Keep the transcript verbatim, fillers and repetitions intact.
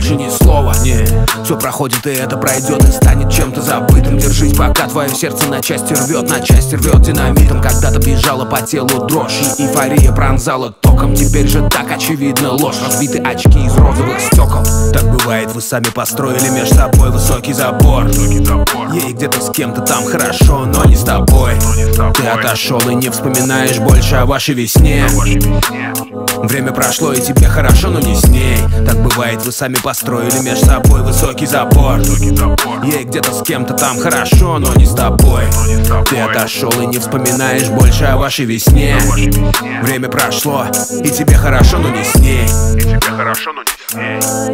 больше ни слова. Не, все проходит, и это пройдет, и станет чем-то забытым. Держись, пока твое сердце на части рвет, на части рвет динамитом. Когда-то бежала по телу дрожь, и эйфория пронзала током. Теперь же так очевидно ложь, разбиты очки из розовых стекол. Так бывает, вы сами построили меж собой высокий забор. Ей где-то с кем-то там хорошо, но не с тобой. Ты отошел и не вспоминаешь больше о вашей весне. Время прошло, и тебе хорошо, но не с ней. Так бывает, вы сами построили меж собой высокий забор. Ей где-то с кем-то там хорошо, но не с тобой. Ты отошел и не вспоминаешь больше о вашей весне. Время прошло, и тебе хорошо, но не с ней. И тебе хорошо, но не с ней.